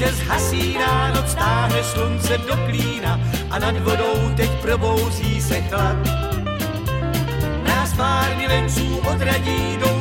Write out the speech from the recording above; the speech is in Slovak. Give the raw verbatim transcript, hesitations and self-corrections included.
večer zhasí ráno, stáhne slunce do klína a nad vodou teď probouzí se chlad. Nás pár milenců odradí do